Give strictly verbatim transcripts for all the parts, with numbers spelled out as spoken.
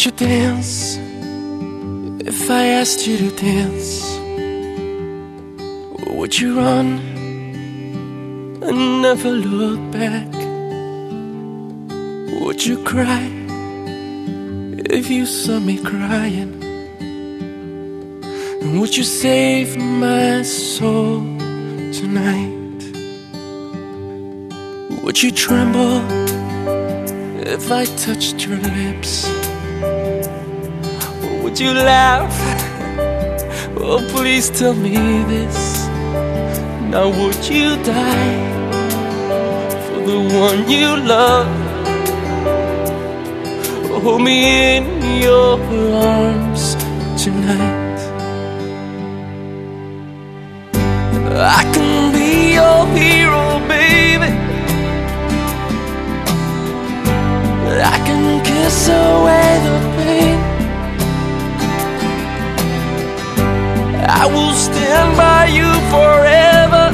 Would you dance if I asked you to dance? Or would you run and never look back? Would you cry if you saw me crying? And would you save my soul tonight? Would you tremble if I touched your lips? Or would you laugh? Oh, please tell me this. Now would you die for the one you love? Hold me in your arms tonight. I can be your hero, baby. I can kiss away the pain. I will stand by you forever.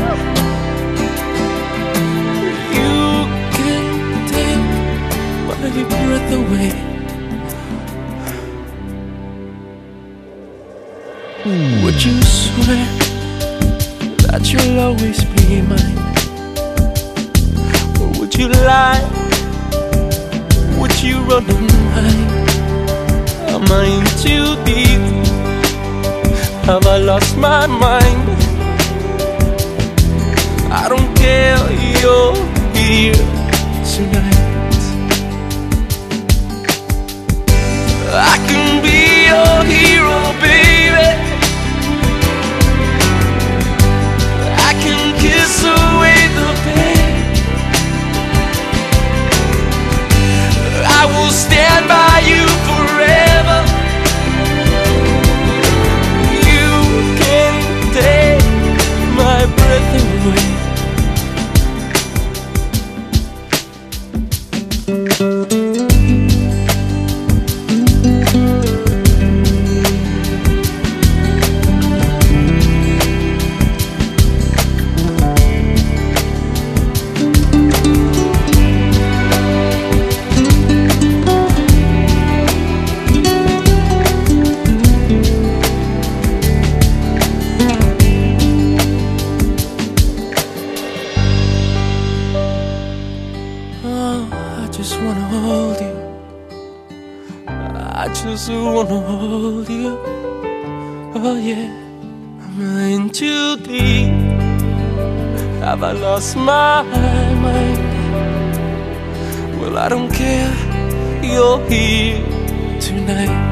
You can take my breath away. Would you swear that you'll always be mine? Or would you lie? Would you run and hide? Am I in too deep? Have I lost my mind? I don't care, you're here tonight. I can be your hero, baby. I can kiss away the pain. I will stand by you forever. You can't take my breath away. I just wanna hold you. I just wanna hold you. Oh yeah, I'm in too deep. Have I lost my mind? Well, I don't care, you're here tonight.